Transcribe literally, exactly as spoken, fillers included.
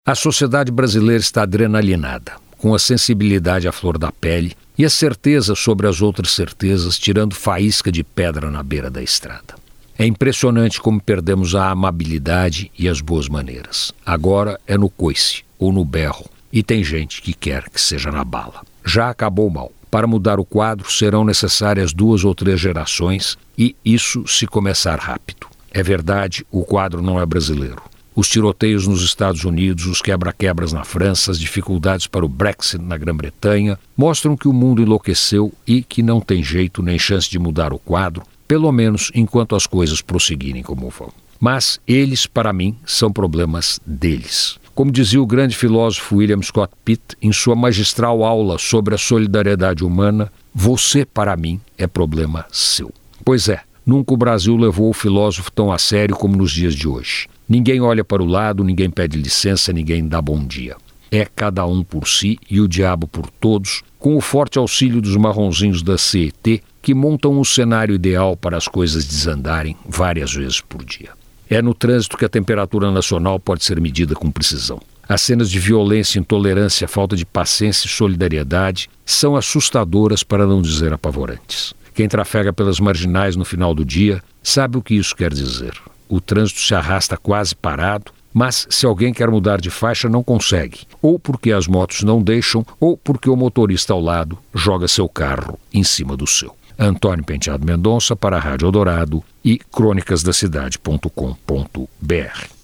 A sociedade brasileira está adrenalinada, com a sensibilidade à flor da pele e a certeza sobre as outras certezas tirando faísca de pedra na beira da estrada. É impressionante como perdemos a amabilidade e as boas maneiras. Agora é no coice ou no berro, e tem gente que quer que seja na bala. Já acabou o mal. Para mudar o quadro serão necessárias duas ou três gerações, e isso se começar rápido. É verdade, o quadro não é brasileiro. Os tiroteios nos Estados Unidos, os quebra-quebras na França, as dificuldades para o Brexit na Grã-Bretanha mostram que o mundo enlouqueceu e que não tem jeito nem chance de mudar o quadro, pelo menos enquanto as coisas prosseguirem como vão. Mas eles, para mim, são problemas deles. Como dizia o grande filósofo William Scott Pitt em sua magistral aula sobre a solidariedade humana, você, para mim, é problema seu. Pois é, nunca o Brasil levou o filósofo tão a sério como nos dias de hoje. Ninguém olha para o lado, ninguém pede licença, ninguém dá bom dia. É cada um por si e o diabo por todos, com o forte auxílio dos marronzinhos da C E T, que montam um cenário ideal para as coisas desandarem várias vezes por dia. É no trânsito que a temperatura nacional pode ser medida com precisão. As cenas de violência, intolerância, falta de paciência e solidariedade são assustadoras, para não dizer apavorantes. Quem trafega pelas marginais no final do dia sabe o que isso quer dizer. O trânsito se arrasta quase parado, mas se alguém quer mudar de faixa não consegue, ou porque as motos não deixam, ou porque o motorista ao lado joga seu carro em cima do seu. Antônio Penteado Mendonça para a Rádio Eldorado e crônicas da cidade ponto com ponto br.